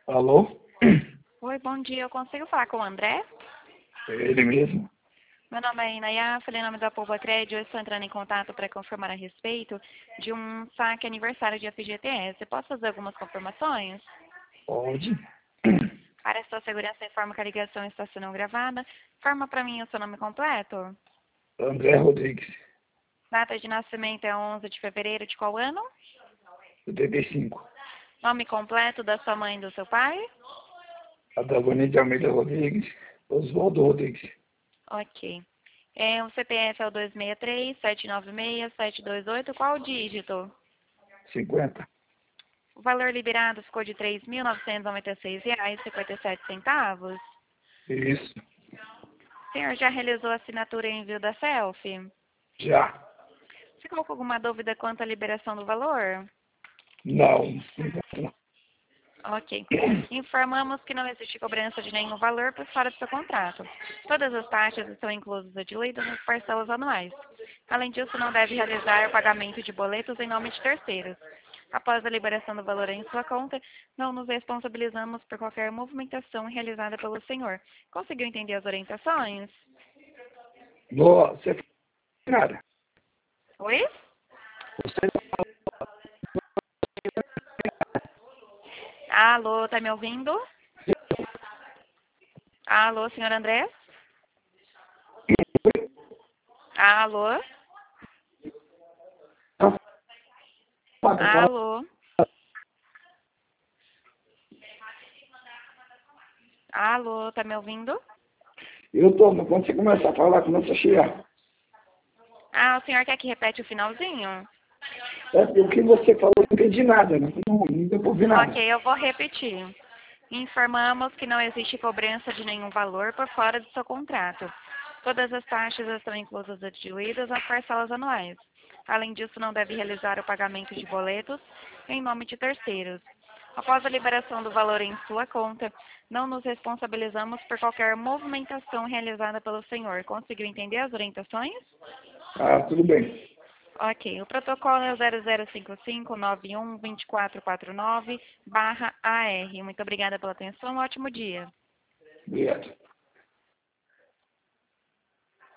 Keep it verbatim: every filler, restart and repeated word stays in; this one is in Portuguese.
Alô? Oi, bom dia. Eu consigo falar com o André? É ele mesmo? Meu nome é Inaya, falei em nome da Polva Crédito. Eu estou entrando em contato para confirmar a respeito de um saque aniversário de F G T S. Posso fazer algumas confirmações? Pode. Para a sua segurança, informo que a ligação está sendo gravada. Informa para mim o seu nome completo. André Rodrigues, Data de nascimento é onze de fevereiro de qual ano? setenta e cinco. Nome completo da sua mãe e do seu pai? Adalone de Almeida Rodrigues, Oswaldo Rodrigues. Ok. É, o C P F é o dois seis três, sete nove seis, sete dois oito. Qual o dígito? cinquenta. O valor liberado ficou de três mil novecentos e noventa e seis reais e cinquenta e sete centavos. Isso. O senhor já realizou a assinatura e envio da selfie? Já. Ficou com alguma dúvida quanto à liberação do valor? Não. Não. Ok. Informamos que não existe cobrança de nenhum valor por fora do seu contrato. Todas as taxas estão inclusas e diluídas nas parcelas anuais. Além disso, não deve realizar o pagamento de boletos em nome de terceiros. Após a liberação do valor em sua conta, não nos responsabilizamos por qualquer movimentação realizada pelo senhor. Conseguiu entender as orientações? Você faz nada. Oi? Você Alô, tá me ouvindo? Alô, senhor André? Alô? não paga. Fala. Alô? Alô, tá me ouvindo? Eu tô, mas quando você começar a falar, começa a chiar. Ah, o senhor quer que repete o finalzinho? É porque o que você falou, eu não entendi nada, né? Não, não deu pra ouvir nada. Ok, eu vou repetir. Informamos que não existe cobrança de nenhum valor por fora do seu contrato. Todas as taxas estão inclusas e diluídas nas parcelas anuais. Além disso, não deve realizar o pagamento de boletos em nome de terceiros. Após a liberação do valor em sua conta, não nos responsabilizamos por qualquer movimentação realizada pelo senhor. Conseguiu entender as orientações? Ah, tudo bem. Ok, o protocolo é o zero zero cinco cinco nove um dois quatro quatro nove barra A R. Muito obrigada pela atenção, um ótimo dia. Obrigado.